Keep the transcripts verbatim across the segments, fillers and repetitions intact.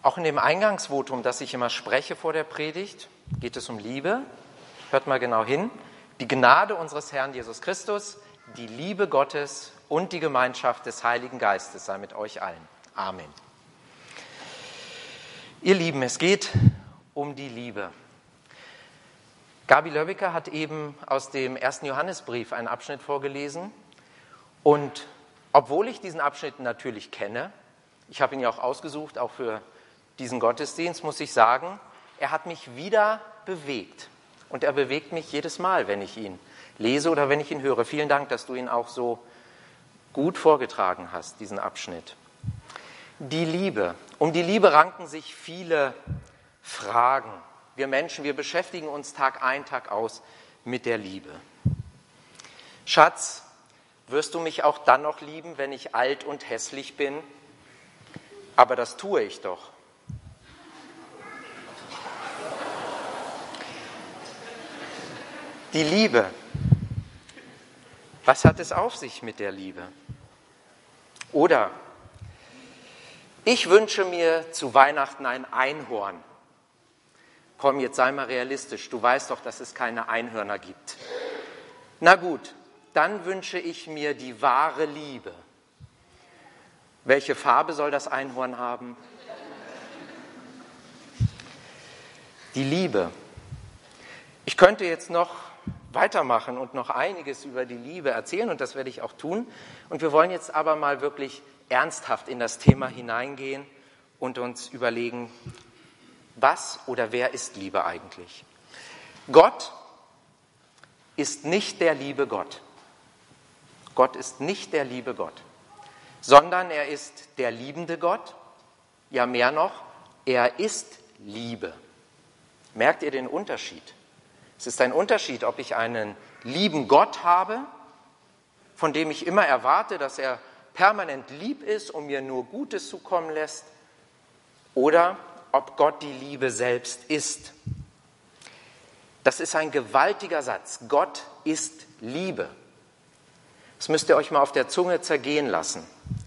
Auch in dem Eingangsvotum, das ich immer spreche vor der Predigt, geht es um Liebe. Hört mal genau hin. Die Gnade unseres Herrn Jesus Christus, die Liebe Gottes und die Gemeinschaft des Heiligen Geistes sei mit euch allen. Amen. Ihr Lieben, es geht um die Liebe. Gabi Löbbecker hat eben aus dem ersten Johannesbrief einen Abschnitt vorgelesen. Und obwohl ich diesen Abschnitt natürlich kenne, ich habe ihn ja auch ausgesucht, auch für diesen Gottesdienst, muss ich sagen, er hat mich wieder bewegt. Und er bewegt mich jedes Mal, wenn ich ihn lese oder wenn ich ihn höre. Vielen Dank, dass du ihn auch so gut vorgetragen hast, diesen Abschnitt. Die Liebe. Um die Liebe ranken sich viele Fragen. Wir Menschen, wir beschäftigen uns Tag ein, Tag aus mit der Liebe. Schatz, wirst du mich auch dann noch lieben, wenn ich alt und hässlich bin? Aber das tue ich doch. Die Liebe. Was hat es auf sich mit der Liebe? Oder ich wünsche mir zu Weihnachten ein Einhorn. Komm, jetzt sei mal realistisch. Du weißt doch, dass es keine Einhörner gibt. Na gut, dann wünsche ich mir die wahre Liebe. Welche Farbe soll das Einhorn haben? Die Liebe. Ich könnte jetzt noch weitermachen und noch einiges über die Liebe erzählen und das werde ich auch tun. Und wir wollen jetzt aber mal wirklich ernsthaft in das Thema hineingehen und uns überlegen, was oder wer ist Liebe eigentlich? Gott ist nicht der liebe Gott. Gott ist nicht der liebe Gott, sondern er ist der liebende Gott. Ja, mehr noch, er ist Liebe. Merkt ihr den Unterschied? Es ist ein Unterschied, ob ich einen lieben Gott habe, von dem ich immer erwarte, dass er permanent lieb ist und mir nur Gutes zukommen lässt, oder ob Gott die Liebe selbst ist. Das ist ein gewaltiger Satz. Gott ist Liebe. Das müsst ihr euch mal auf der Zunge zergehen lassen.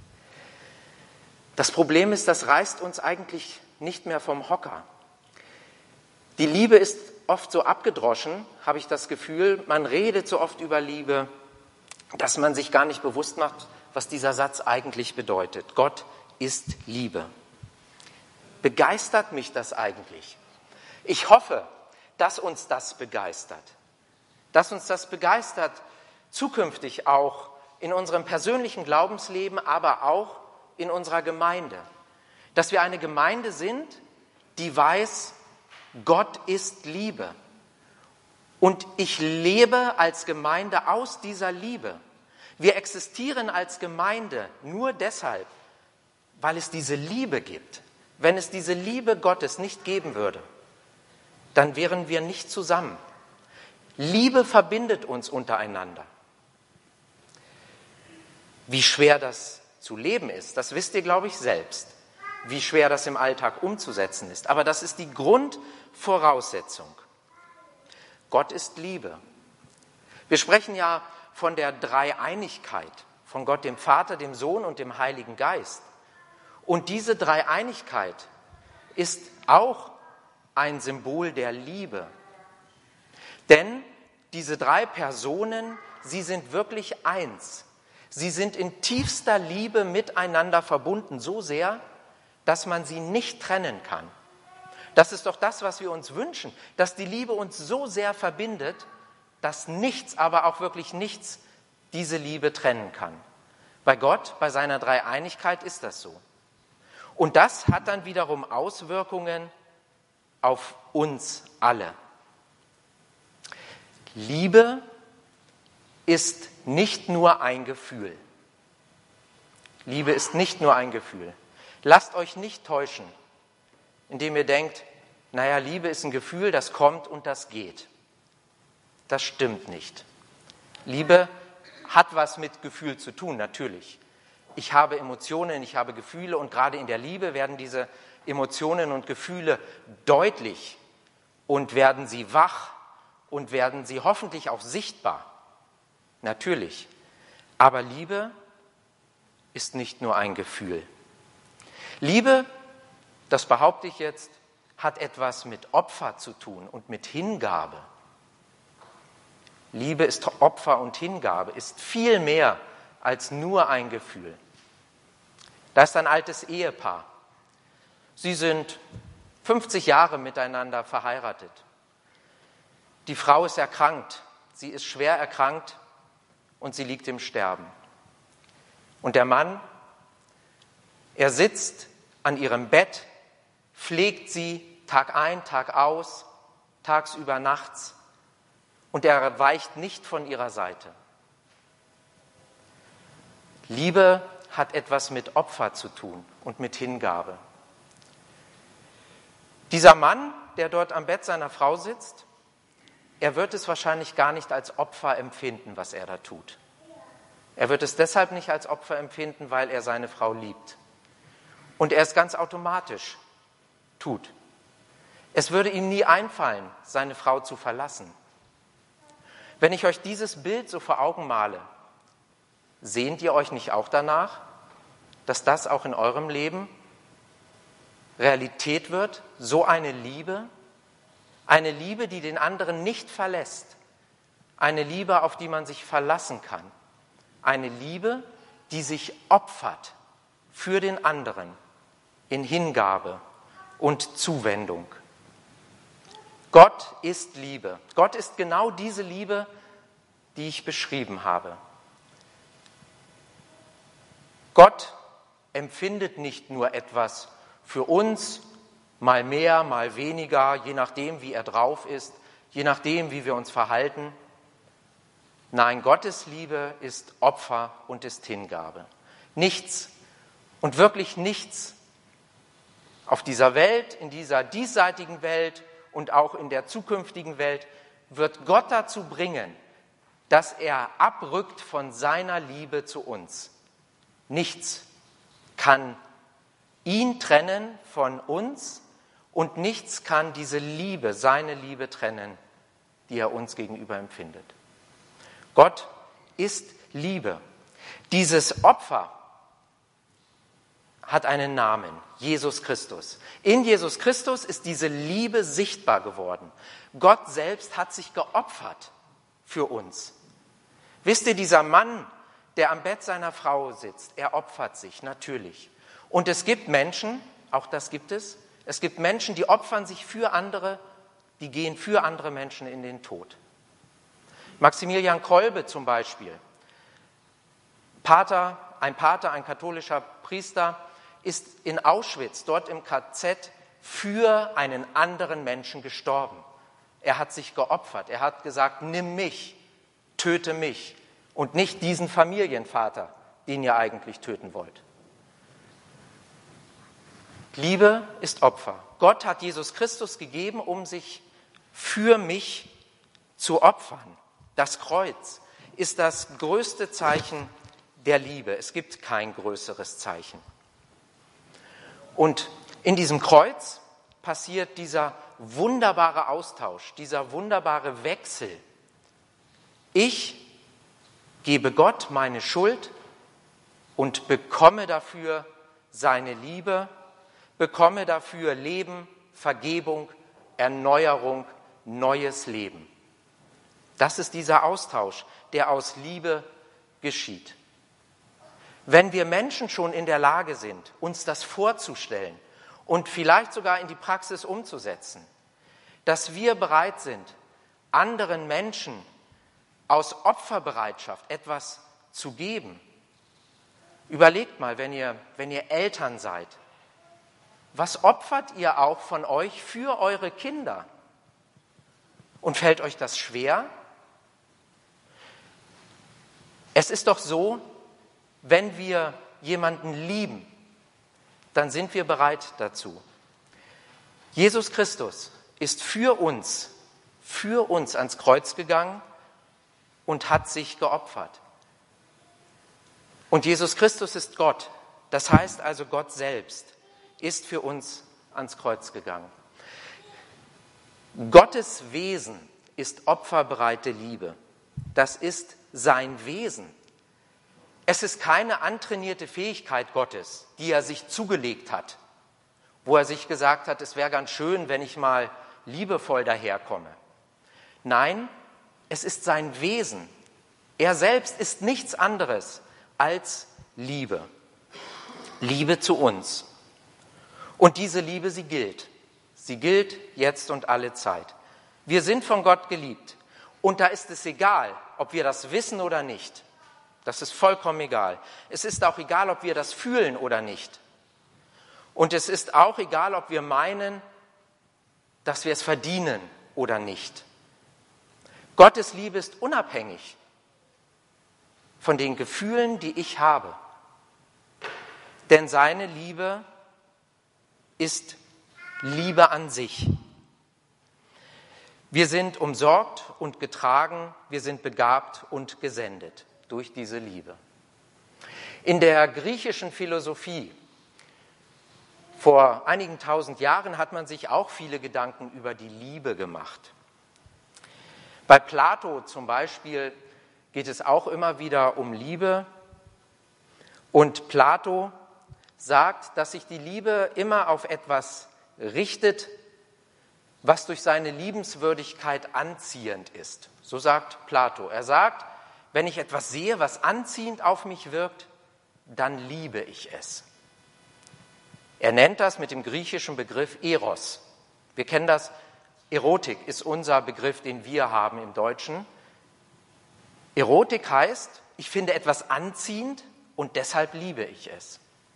Das Problem ist, das reißt uns eigentlich nicht mehr vom Hocker. Die Liebe ist oft so abgedroschen, habe ich das Gefühl. Man redet so oft über Liebe, dass man sich gar nicht bewusst macht, was dieser Satz eigentlich bedeutet. Gott ist Liebe. Begeistert mich das eigentlich? Ich hoffe, dass uns das begeistert. Dass uns das begeistert, zukünftig auch in unserem persönlichen Glaubensleben, aber auch in unserer Gemeinde. Dass wir eine Gemeinde sind, die weiß, Gott ist Liebe. Und ich lebe als Gemeinde aus dieser Liebe. Wir existieren als Gemeinde nur deshalb, weil es diese Liebe gibt. Wenn es diese Liebe Gottes nicht geben würde, dann wären wir nicht zusammen. Liebe verbindet uns untereinander. Wie schwer das zu leben ist, das wisst ihr, glaube ich, selbst. Wie schwer das im Alltag umzusetzen ist. Aber das ist die Grundvoraussetzung. Gott ist Liebe. Wir sprechen ja von der Dreieinigkeit, von Gott, dem Vater, dem Sohn und dem Heiligen Geist. Und diese Dreieinigkeit ist auch ein Symbol der Liebe. Denn diese drei Personen, sie sind wirklich eins. Sie sind in tiefster Liebe miteinander verbunden, so sehr, dass man sie nicht trennen kann. Das ist doch das, was wir uns wünschen, dass die Liebe uns so sehr verbindet, dass nichts, aber auch wirklich nichts diese Liebe trennen kann. Bei Gott, bei seiner Dreieinigkeit ist das so. Und das hat dann wiederum Auswirkungen auf uns alle. Liebe ist nicht nur ein Gefühl. Liebe ist nicht nur ein Gefühl. Lasst euch nicht täuschen, indem ihr denkt, naja, Liebe ist ein Gefühl, das kommt und das geht. Das stimmt nicht. Liebe hat was mit Gefühl zu tun, natürlich. Ich habe Emotionen, ich habe Gefühle und gerade in der Liebe werden diese Emotionen und Gefühle deutlich und werden sie wach und werden sie hoffentlich auch sichtbar. Natürlich. Aber Liebe ist nicht nur ein Gefühl. Liebe das behaupte ich jetzt, hat etwas mit Opfer zu tun und mit Hingabe. Liebe ist Opfer und Hingabe, ist viel mehr als nur ein Gefühl. Da ist ein altes Ehepaar. Sie sind fünfzig Jahre miteinander verheiratet. Die Frau ist erkrankt, sie ist schwer erkrankt und sie liegt im Sterben. Und der Mann, er sitzt an ihrem Bett, pflegt sie Tag ein, Tag aus, tagsüber, nachts, und er weicht nicht von ihrer Seite. Liebe hat etwas mit Opfer zu tun und mit Hingabe. Dieser Mann, der dort am Bett seiner Frau sitzt, er wird es wahrscheinlich gar nicht als Opfer empfinden, was er da tut. Er wird es deshalb nicht als Opfer empfinden, weil er seine Frau liebt. Und er es ganz automatisch tut. Es würde ihm nie einfallen, seine Frau zu verlassen. Wenn ich euch dieses Bild so vor Augen male, sehnt ihr euch nicht auch danach, dass das auch in eurem Leben Realität wird? So eine Liebe, eine Liebe, die den anderen nicht verlässt, eine Liebe, auf die man sich verlassen kann, eine Liebe, die sich opfert für den anderen in Hingabe und Zuwendung. Gott ist Liebe. Gott ist genau diese Liebe, die ich beschrieben habe. Gott empfindet nicht nur etwas für uns, mal mehr, mal weniger, je nachdem, wie er drauf ist, je nachdem, wie wir uns verhalten. Nein, Gottes Liebe ist Opfer und ist Hingabe. Nichts und wirklich nichts auf dieser Welt, in dieser diesseitigen Welt und auch in der zukünftigen Welt wird Gott dazu bringen, dass er abrückt von seiner Liebe zu uns. Nichts kann ihn trennen von uns und nichts kann diese Liebe, seine Liebe trennen, die er uns gegenüber empfindet. Gott ist Liebe. Dieses Opfer hat einen Namen, Jesus Christus. In Jesus Christus ist diese Liebe sichtbar geworden. Gott selbst hat sich geopfert für uns. Wisst ihr, dieser Mann, der am Bett seiner Frau sitzt, er opfert sich, natürlich. Und es gibt Menschen, auch das gibt es, es gibt Menschen, die opfern sich für andere, die gehen für andere Menschen in den Tod. Maximilian Kolbe zum Beispiel, Pater, ein Pater, ein katholischer Priester, ist in Auschwitz, dort im K Z, für einen anderen Menschen gestorben. Er hat sich geopfert, er hat gesagt, nimm mich, töte mich und nicht diesen Familienvater, den ihr eigentlich töten wollt. Liebe ist Opfer. Gott hat Jesus Christus gegeben, um sich für mich zu opfern. Das Kreuz ist das größte Zeichen der Liebe. Es gibt kein größeres Zeichen. Und in diesem Kreuz passiert dieser wunderbare Austausch, dieser wunderbare Wechsel. Ich gebe Gott meine Schuld und bekomme dafür seine Liebe, bekomme dafür Leben, Vergebung, Erneuerung, neues Leben. Das ist dieser Austausch, der aus Liebe geschieht. Wenn wir Menschen schon in der Lage sind, uns das vorzustellen und vielleicht sogar in die Praxis umzusetzen, dass wir bereit sind, anderen Menschen aus Opferbereitschaft etwas zu geben. Überlegt mal, wenn ihr, wenn ihr Eltern seid, was opfert ihr auch von euch für eure Kinder? Und fällt euch das schwer? Es ist doch so, wenn wir jemanden lieben, dann sind wir bereit dazu. Jesus Christus ist für uns, für uns ans Kreuz gegangen und hat sich geopfert. Und Jesus Christus ist Gott, das heißt also Gott selbst ist für uns ans Kreuz gegangen. Gottes Wesen ist opferbereite Liebe. Das ist sein Wesen. Es ist keine antrainierte Fähigkeit Gottes, die er sich zugelegt hat, wo er sich gesagt hat, es wäre ganz schön, wenn ich mal liebevoll daherkomme. Nein, es ist sein Wesen. Er selbst ist nichts anderes als Liebe. Liebe zu uns. Und diese Liebe, sie gilt. Sie gilt jetzt und alle Zeit. Wir sind von Gott geliebt. Und da ist es egal, ob wir das wissen oder nicht. Das ist vollkommen egal. Es ist auch egal, ob wir das fühlen oder nicht. Und es ist auch egal, ob wir meinen, dass wir es verdienen oder nicht. Gottes Liebe ist unabhängig von den Gefühlen, die ich habe. Denn seine Liebe ist Liebe an sich. Wir sind umsorgt und getragen, wir sind begabt und gesendet durch diese Liebe. In der griechischen Philosophie vor einigen tausend Jahren hat man sich auch viele Gedanken über die Liebe gemacht. Bei Plato zum Beispiel geht es auch immer wieder um Liebe. Und Plato sagt, dass sich die Liebe immer auf etwas richtet, was durch seine Liebenswürdigkeit anziehend ist. So sagt Plato. Er sagt, wenn ich etwas sehe, was anziehend auf mich wirkt, dann liebe ich es. Er nennt das mit dem griechischen Begriff Eros. Wir kennen das, Erotik ist unser Begriff, den wir haben im Deutschen. Erotik heißt, ich finde etwas anziehend und deshalb liebe ich es.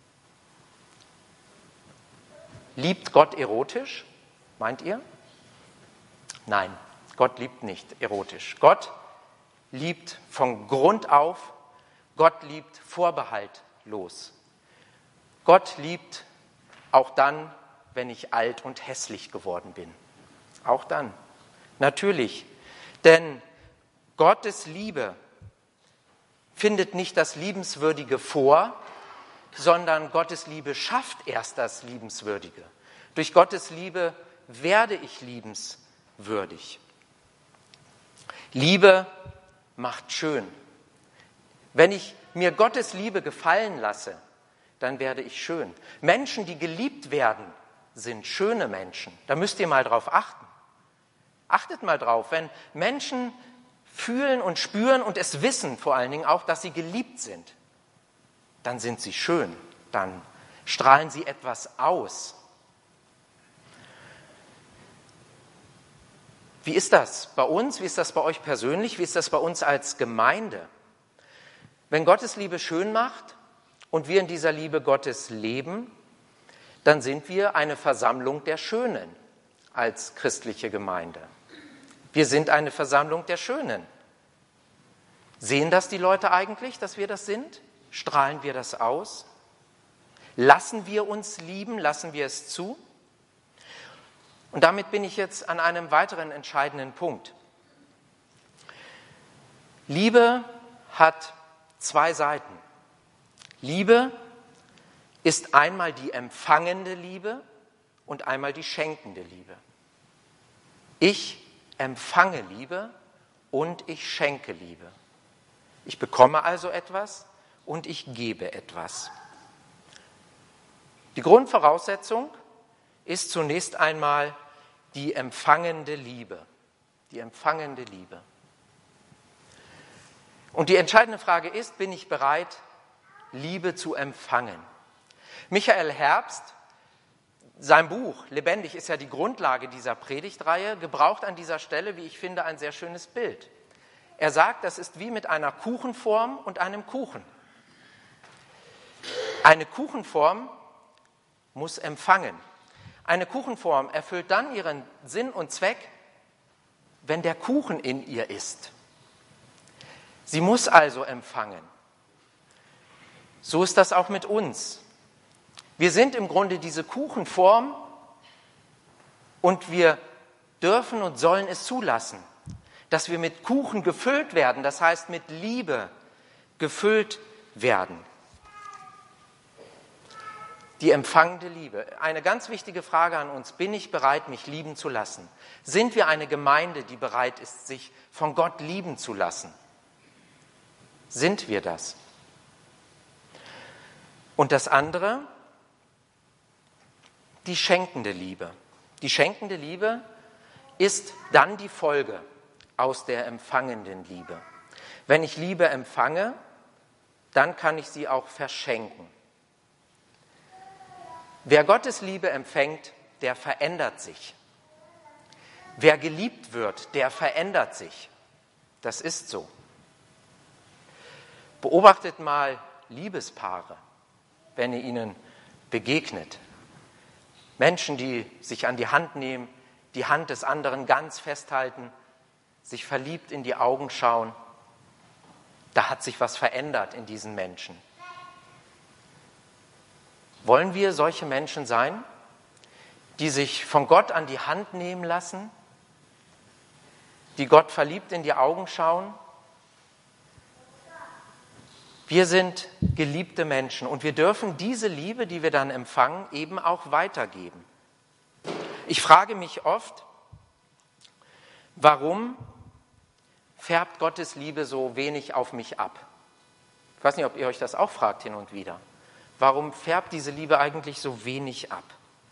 Liebt Gott erotisch? Meint ihr? Nein, Gott liebt nicht erotisch. Gott liebt von Grund auf, Gott liebt vorbehaltlos. Gott liebt auch dann, wenn ich alt und hässlich geworden bin. Auch dann. Natürlich. Denn Gottes Liebe findet nicht das Liebenswürdige vor, sondern Gottes Liebe schafft erst das Liebenswürdige. Durch Gottes Liebe werde ich liebenswürdig. Liebe macht schön. Wenn ich mir Gottes Liebe gefallen lasse, dann werde ich schön. Menschen, die geliebt werden, sind schöne Menschen. Da müsst ihr mal drauf achten. Achtet mal drauf, wenn Menschen fühlen und spüren und es wissen vor allen Dingen auch, dass sie geliebt sind, dann sind sie schön, dann strahlen sie etwas aus. Wie ist das bei uns? Wie ist das bei euch persönlich? Wie ist das bei uns als Gemeinde? Wenn Gottes Liebe schön macht und wir in dieser Liebe Gottes leben, dann sind wir eine Versammlung der Schönen als christliche Gemeinde. Wir sind eine Versammlung der Schönen. Sehen das die Leute eigentlich, dass wir das sind? Strahlen wir das aus? Lassen wir uns lieben? Lassen wir es zu? Und damit bin ich jetzt an einem weiteren entscheidenden Punkt. Liebe hat zwei Seiten. Liebe ist einmal die empfangende Liebe und einmal die schenkende Liebe. Ich empfange Liebe und ich schenke Liebe. Ich bekomme also etwas und ich gebe etwas. Die Grundvoraussetzung ist zunächst einmal die empfangende Liebe. Die empfangende Liebe. Und die entscheidende Frage ist, bin ich bereit, Liebe zu empfangen? Michael Herbst, sein Buch Lebendig ist ja die Grundlage dieser Predigtreihe, gebraucht an dieser Stelle, wie ich finde, ein sehr schönes Bild. Er sagt, das ist wie mit einer Kuchenform und einem Kuchen. Eine Kuchenform muss empfangen. Eine Kuchenform erfüllt dann ihren Sinn und Zweck, wenn der Kuchen in ihr ist. Sie muss also empfangen. So ist das auch mit uns. Wir sind im Grunde diese Kuchenform und wir dürfen und sollen es zulassen, dass wir mit Kuchen gefüllt werden, das heißt mit Liebe gefüllt werden. Die empfangende Liebe. Eine ganz wichtige Frage an uns. Bin ich bereit, mich lieben zu lassen? Sind wir eine Gemeinde, die bereit ist, sich von Gott lieben zu lassen? Sind wir das? Und das andere, die schenkende Liebe. Die schenkende Liebe ist dann die Folge aus der empfangenden Liebe. Wenn ich Liebe empfange, dann kann ich sie auch verschenken. Wer Gottes Liebe empfängt, der verändert sich. Wer geliebt wird, der verändert sich. Das ist so. Beobachtet mal Liebespaare, wenn ihr ihnen begegnet. Menschen, die sich an die Hand nehmen, die Hand des anderen ganz festhalten, sich verliebt in die Augen schauen. Da hat sich was verändert in diesen Menschen. Wollen wir solche Menschen sein, die sich von Gott an die Hand nehmen lassen, die Gott verliebt in die Augen schauen? Wir sind geliebte Menschen und wir dürfen diese Liebe, die wir dann empfangen, eben auch weitergeben. Ich frage mich oft, warum färbt Gottes Liebe so wenig auf mich ab? Ich weiß nicht, ob ihr euch das auch fragt hin und wieder. Warum färbt diese Liebe eigentlich so wenig ab?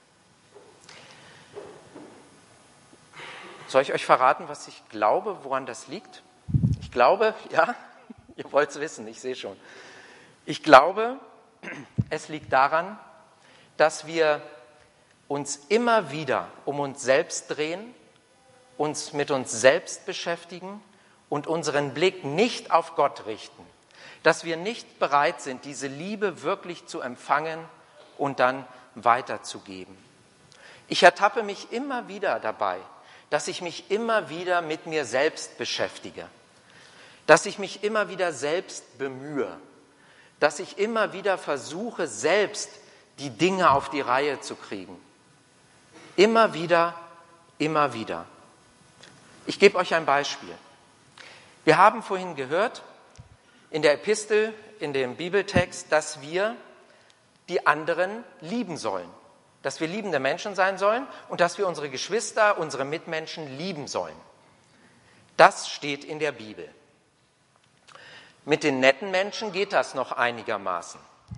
Soll ich euch verraten, was ich glaube, woran das liegt? Ich glaube, ja, ihr wollt es wissen, ich sehe schon. Ich glaube, es liegt daran, dass wir uns immer wieder um uns selbst drehen, uns mit uns selbst beschäftigen und unseren Blick nicht auf Gott richten. Dass wir nicht bereit sind, diese Liebe wirklich zu empfangen und dann weiterzugeben. Ich ertappe mich immer wieder dabei, dass ich mich immer wieder mit mir selbst beschäftige, dass ich mich immer wieder selbst bemühe, dass ich immer wieder versuche, selbst die Dinge auf die Reihe zu kriegen. Immer wieder, immer wieder. Ich gebe euch ein Beispiel. Wir haben vorhin gehört, in der Epistel, in dem Bibeltext, dass wir die anderen lieben sollen. Dass wir liebende Menschen sein sollen und dass wir unsere Geschwister, unsere Mitmenschen lieben sollen. Das steht in der Bibel. Mit den netten Menschen geht das noch einigermaßen.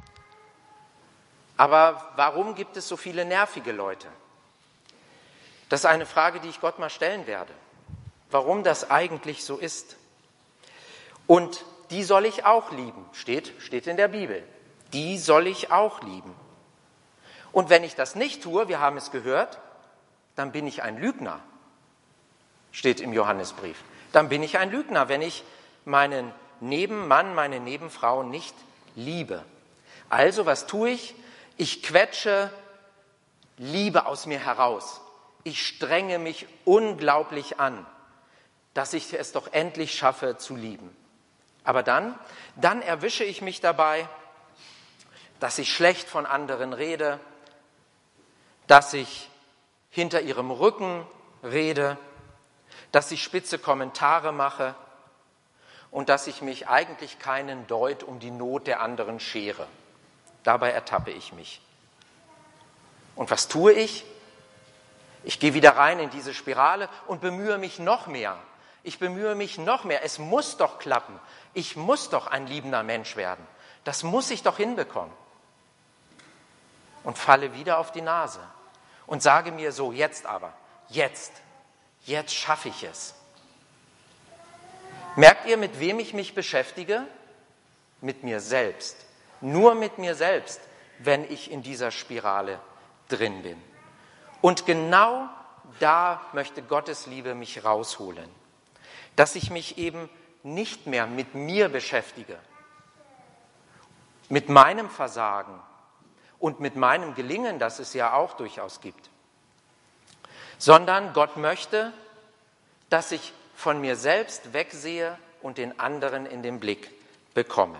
Aber warum gibt es so viele nervige Leute? Das ist eine Frage, die ich Gott mal stellen werde. Warum das eigentlich so ist. Und die soll ich auch lieben, steht, steht in der Bibel. Die soll ich auch lieben. Und wenn ich das nicht tue, wir haben es gehört, dann bin ich ein Lügner, steht im Johannesbrief. Dann bin ich ein Lügner, wenn ich meinen Nebenmann, meine Nebenfrau nicht liebe. Also, was tue ich? Ich quetsche Liebe aus mir heraus. Ich strenge mich unglaublich an, dass ich es doch endlich schaffe zu lieben. Aber dann, dann erwische ich mich dabei, dass ich schlecht von anderen rede, dass ich hinter ihrem Rücken rede, dass ich spitze Kommentare mache und dass ich mich eigentlich keinen Deut um die Not der anderen schere. Dabei ertappe ich mich. Und was tue ich? Ich gehe wieder rein in diese Spirale und bemühe mich noch mehr. Ich bemühe mich noch mehr. Es muss doch klappen. Ich muss doch ein liebender Mensch werden. Das muss ich doch hinbekommen. Und falle wieder auf die Nase und sage mir so, jetzt aber, jetzt, jetzt schaffe ich es. Merkt ihr, mit wem ich mich beschäftige? Mit mir selbst. Nur mit mir selbst, wenn ich in dieser Spirale drin bin. Und genau da möchte Gottes Liebe mich rausholen. Dass ich mich eben nicht mehr mit mir beschäftige, mit meinem Versagen und mit meinem Gelingen, das es ja auch durchaus gibt, sondern Gott möchte, dass ich von mir selbst wegsehe und den anderen in den Blick bekomme.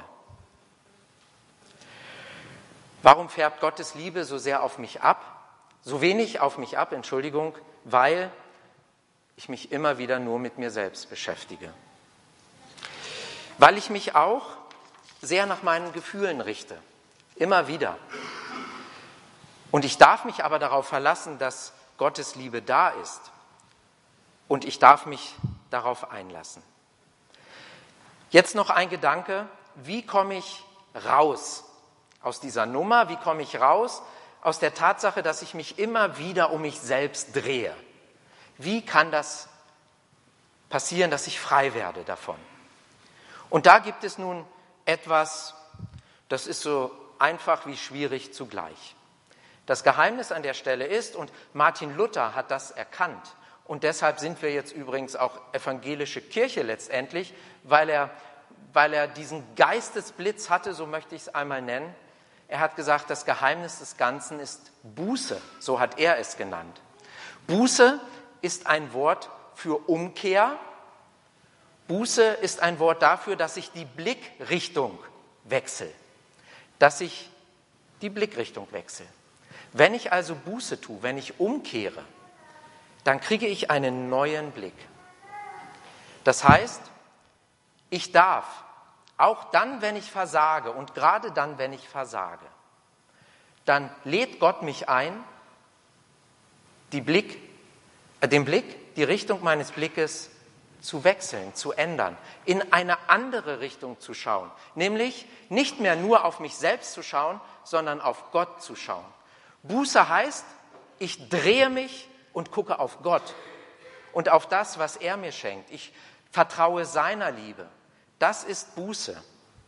Warum färbt Gottes Liebe so sehr auf mich ab? So wenig auf mich ab, Entschuldigung, weil ich mich immer wieder nur mit mir selbst beschäftige. Weil ich mich auch sehr nach meinen Gefühlen richte, immer wieder. Und ich darf mich aber darauf verlassen, dass Gottes Liebe da ist. Und ich darf mich darauf einlassen. Jetzt noch ein Gedanke, wie komme ich raus aus dieser Nummer? Wie komme ich raus aus der Tatsache, dass ich mich immer wieder um mich selbst drehe. Wie kann das passieren, dass ich frei werde davon? Und da gibt es nun etwas, das ist so einfach wie schwierig zugleich. Das Geheimnis an der Stelle ist, und Martin Luther hat das erkannt, und deshalb sind wir jetzt übrigens auch evangelische Kirche letztendlich, weil er, weil er diesen Geistesblitz hatte, so möchte ich es einmal nennen. Er hat gesagt, das Geheimnis des Ganzen ist Buße, so hat er es genannt. Buße ist ein Wort für Umkehr. Buße ist ein Wort dafür, dass ich die Blickrichtung wechsle, dass ich die Blickrichtung wechsle. Wenn ich also Buße tue, wenn ich umkehre, dann kriege ich einen neuen Blick. Das heißt, ich darf, auch dann, wenn ich versage und gerade dann, wenn ich versage, dann lädt Gott mich ein, die Blick, äh, den Blick, die Richtung meines Blickes zu wechseln, zu ändern, in eine andere Richtung zu schauen, nämlich nicht mehr nur auf mich selbst zu schauen, sondern auf Gott zu schauen. Buße heißt, ich drehe mich und gucke auf Gott und auf das, was er mir schenkt. Ich vertraue seiner Liebe. Das ist Buße.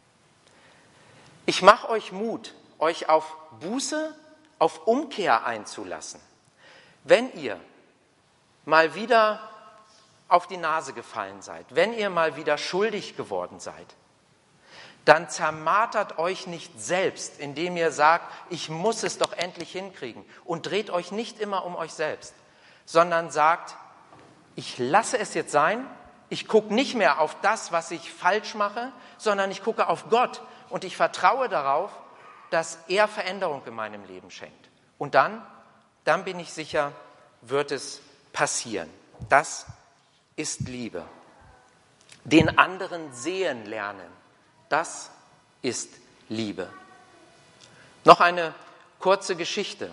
Ich mache euch Mut, euch auf Buße, auf Umkehr einzulassen. Wenn ihr mal wieder auf die Nase gefallen seid, wenn ihr mal wieder schuldig geworden seid, dann zermartert euch nicht selbst, indem ihr sagt, ich muss es doch endlich hinkriegen, und dreht euch nicht immer um euch selbst, sondern sagt, ich lasse es jetzt sein, ich gucke nicht mehr auf das, was ich falsch mache, sondern ich gucke auf Gott und ich vertraue darauf, dass er Veränderung in meinem Leben schenkt. Und dann, dann bin ich sicher, wird es passieren. Das ist Liebe. Den anderen sehen lernen, das ist Liebe. Noch eine kurze Geschichte.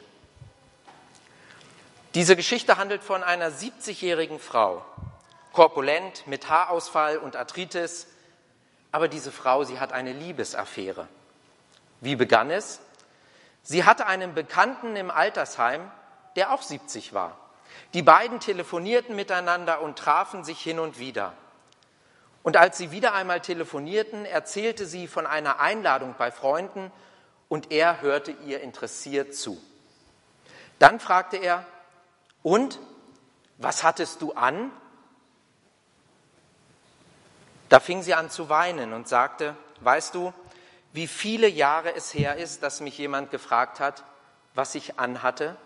Diese Geschichte handelt von einer siebzigjährigen Frau, korpulent, mit Haarausfall und Arthritis. Aber diese Frau, sie hat eine Liebesaffäre. Wie begann es? Sie hatte einen Bekannten im Altersheim, der auch siebzig war. Die beiden telefonierten miteinander und trafen sich hin und wieder. Und als sie wieder einmal telefonierten, erzählte sie von einer Einladung bei Freunden und er hörte ihr interessiert zu. Dann fragte er, und, was hattest du an? Da fing sie an zu weinen und sagte, weißt du, wie viele Jahre es her ist, dass mich jemand gefragt hat, was ich anhatte?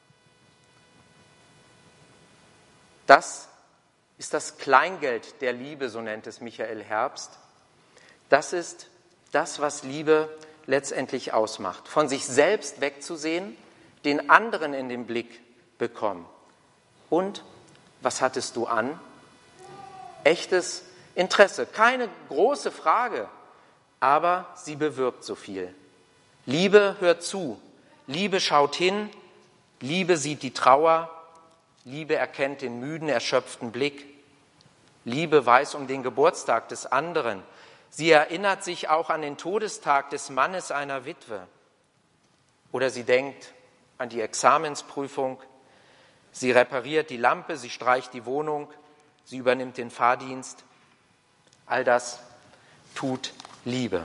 Das ist das Kleingeld der Liebe, so nennt es Michael Herbst. Das ist das, was Liebe letztendlich ausmacht. Von sich selbst wegzusehen, den anderen in den Blick bekommen. Und was hattest du an? Echtes Interesse, keine große Frage, aber sie bewirkt so viel. Liebe hört zu, Liebe schaut hin, Liebe sieht die Trauer, Liebe erkennt den müden, erschöpften Blick. Liebe weiß um den Geburtstag des anderen. Sie erinnert sich auch an den Todestag des Mannes einer Witwe. Oder sie denkt an die Examensprüfung. Sie repariert die Lampe, sie streicht die Wohnung, sie übernimmt den Fahrdienst. All das tut Liebe.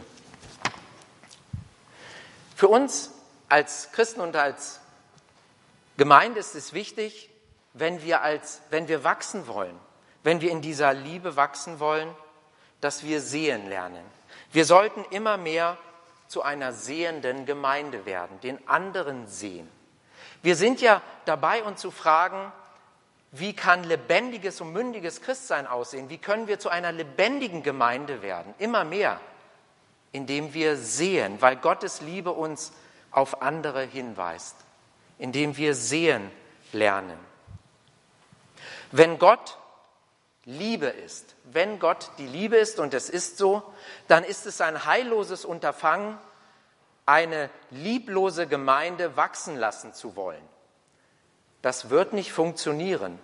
Für uns als Christen und als Gemeinde ist es wichtig, wenn wir, als, wenn wir wachsen wollen, wenn wir in dieser Liebe wachsen wollen, dass wir sehen lernen. Wir sollten immer mehr zu einer sehenden Gemeinde werden, den anderen sehen. Wir sind ja dabei, uns zu fragen, wie kann lebendiges und mündiges Christsein aussehen? Wie können wir zu einer lebendigen Gemeinde werden? Immer mehr, indem wir sehen, weil Gottes Liebe uns auf andere hinweist, indem wir sehen lernen. Wenn Gott Liebe ist, wenn Gott die Liebe ist, und es ist so, dann ist es ein heilloses Unterfangen, eine lieblose Gemeinde wachsen lassen zu wollen. Das wird nicht funktionieren.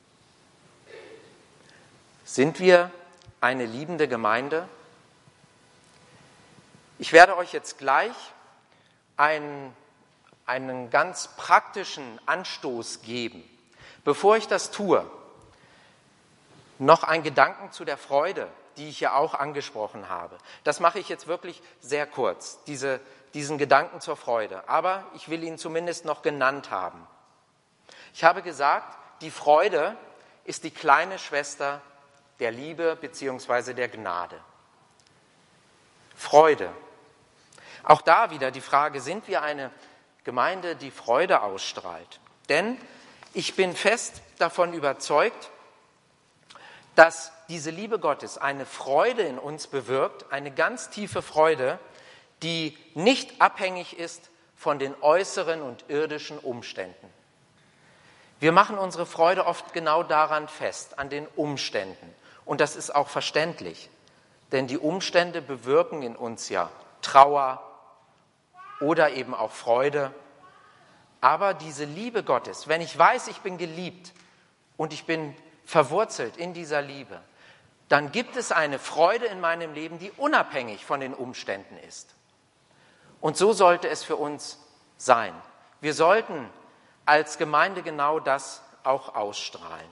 Sind wir eine liebende Gemeinde? Ich werde euch jetzt gleich ein, einen ganz praktischen Anstoß geben. Bevor ich das tue, noch ein Gedanken zu der Freude, die ich ja auch angesprochen habe. Das mache ich jetzt wirklich sehr kurz, diese, diesen Gedanken zur Freude. Aber ich will ihn zumindest noch genannt haben. Ich habe gesagt, die Freude ist die kleine Schwester der Liebe bzw. der Gnade. Freude. Auch da wieder die Frage, sind wir eine Gemeinde, die Freude ausstrahlt? Denn ich bin fest davon überzeugt, dass diese Liebe Gottes eine Freude in uns bewirkt, eine ganz tiefe Freude, die nicht abhängig ist von den äußeren und irdischen Umständen. Wir machen unsere Freude oft genau daran fest, an den Umständen. Und das ist auch verständlich, denn die Umstände bewirken in uns ja Trauer oder eben auch Freude. Aber diese Liebe Gottes, wenn ich weiß, ich bin geliebt und ich bin verwurzelt in dieser Liebe, dann gibt es eine Freude in meinem Leben, die unabhängig von den Umständen ist. Und so sollte es für uns sein. Wir sollten als Gemeinde genau das auch ausstrahlen.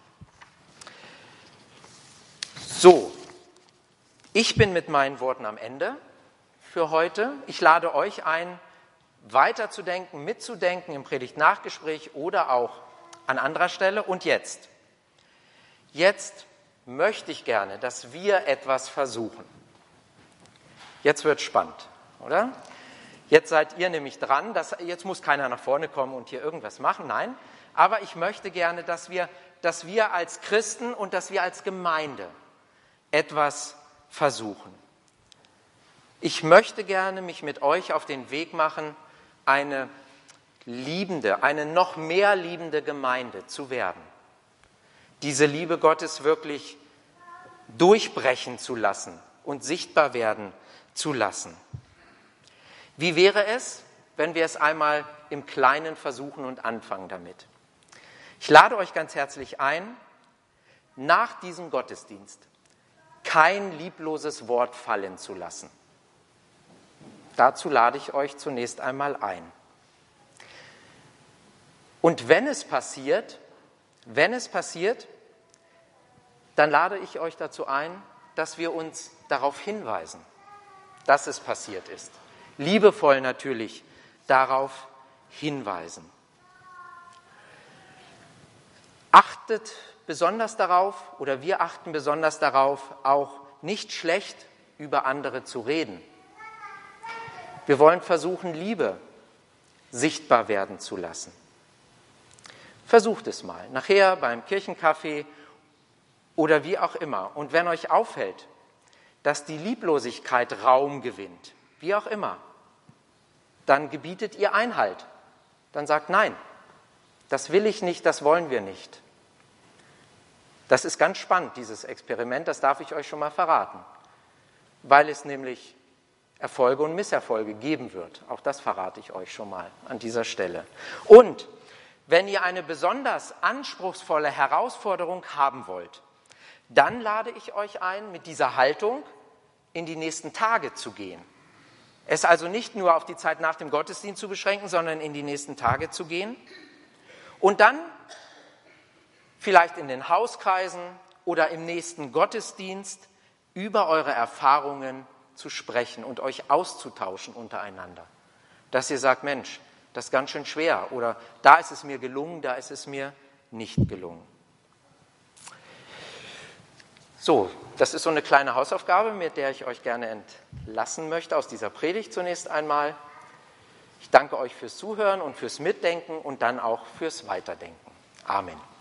So, ich bin mit meinen Worten am Ende für heute. Ich lade euch ein, weiterzudenken, mitzudenken im Predigt-Nachgespräch oder auch an anderer Stelle. Und jetzt, jetzt möchte ich gerne, dass wir etwas versuchen. Jetzt wird es spannend, oder? Jetzt seid ihr nämlich dran, dass, jetzt muss keiner nach vorne kommen und hier irgendwas machen, nein. Aber ich möchte gerne, dass wir, dass wir als Christen und dass wir als Gemeinde etwas versuchen. Ich möchte gerne mich mit euch auf den Weg machen, eine liebende, eine noch mehr liebende Gemeinde zu werden. Diese Liebe Gottes wirklich durchbrechen zu lassen und sichtbar werden zu lassen. Wie wäre es, wenn wir es einmal im Kleinen versuchen und anfangen damit? Ich lade euch ganz herzlich ein, nach diesem Gottesdienst kein liebloses Wort fallen zu lassen. Dazu lade ich euch zunächst einmal ein. Und wenn es passiert, wenn es passiert, dann lade ich euch dazu ein, dass wir uns darauf hinweisen, dass es passiert ist. Liebevoll natürlich darauf hinweisen. Achtet besonders darauf, oder wir achten besonders darauf, auch nicht schlecht über andere zu reden. Wir wollen versuchen, Liebe sichtbar werden zu lassen. Versucht es mal, nachher beim Kirchenkaffee oder wie auch immer. Und wenn euch auffällt, dass die Lieblosigkeit Raum gewinnt, wie auch immer, dann gebietet ihr Einhalt. Dann sagt, nein, das will ich nicht, das wollen wir nicht. Das ist ganz spannend, dieses Experiment, das darf ich euch schon mal verraten, weil es nämlich Erfolge und Misserfolge geben wird. Auch das verrate ich euch schon mal an dieser Stelle. Und wenn ihr eine besonders anspruchsvolle Herausforderung haben wollt, dann lade ich euch ein, mit dieser Haltung in die nächsten Tage zu gehen. Es also nicht nur auf die Zeit nach dem Gottesdienst zu beschränken, sondern in die nächsten Tage zu gehen. Und dann vielleicht in den Hauskreisen oder im nächsten Gottesdienst über eure Erfahrungen zu sprechen und euch auszutauschen untereinander. Dass ihr sagt, Mensch, das ist ganz schön schwer oder da ist es mir gelungen, da ist es mir nicht gelungen. So, das ist so eine kleine Hausaufgabe, mit der ich euch gerne entlassen möchte aus dieser Predigt zunächst einmal. Ich danke euch fürs Zuhören und fürs Mitdenken und dann auch fürs Weiterdenken. Amen.